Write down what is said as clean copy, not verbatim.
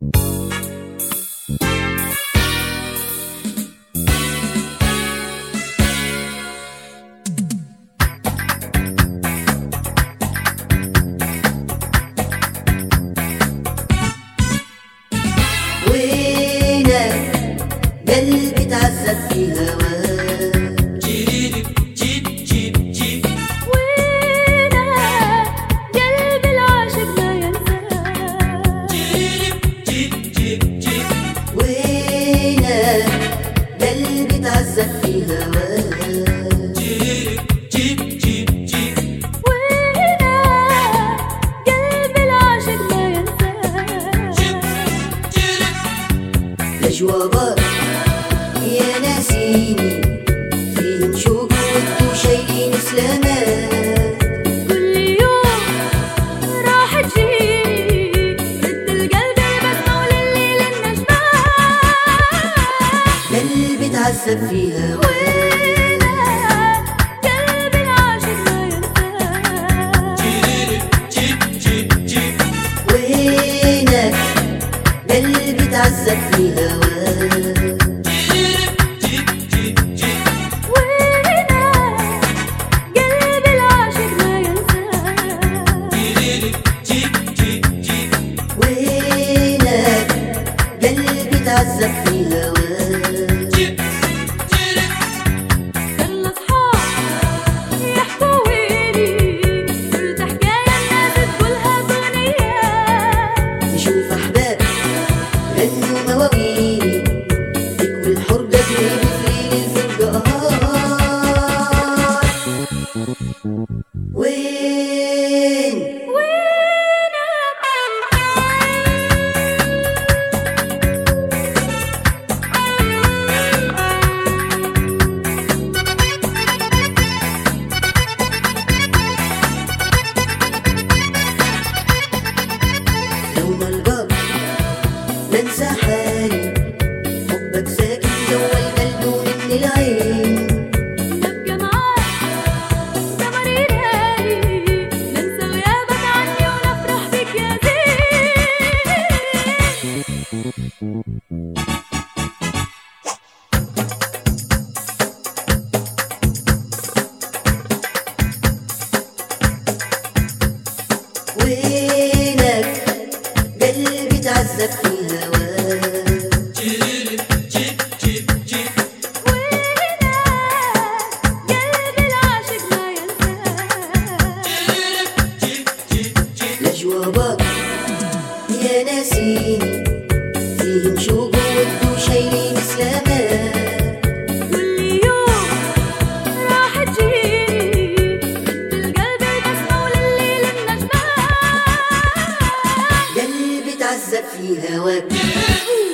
قلبي تعذب في هواك، جيب جيب جيب. وينك قلبي العاشق ما ينساك، جيب جيب جيب. وينك قلبي تعذب في هواك، جيب جيب جيب. وينك قلبي العاشق ما ينساك. أجوابك يا ناسيني فيهم شوق وانتو شايلين سلامات، كل يوم راح تجيني رد القلب البسمة ولليل النجمات. قلبي تعذب في هواك، وينك قلبي العاشق ما ينساك. جيب جيب جيب. وينك قلبي تعذب في هواك، جيب جيب جيب. وينك قلبي العاشق ما ينساك. جيب جيب جيب. وينك قلبي تعذب في هواك. كل الأصحاب يحكوا ويلي، صرت حكاية الناس تقولها دنيا. تشوف أحباب غنوا مواويلي، ذكر الحرب تجري في الفرقان. وين لو ما القاك ننسى حالي، حبك ساكن جوا القلب ومن العين. نبقى معاك سمر ليالي، ننسى غيابك عني ونفرح بك يا زين. وينك قلبي تعذب في هواك، جيب جيب جيب. وينك قلبي العاشق ما ينساك. جيب جيب جيب. لأجوابك يا ناسيني فيهم شوق وانتو شايلين سلامات، كل يوم راح تجيني رد القلب البسمة ولليل النجمات. قلبي تعذب في هواك.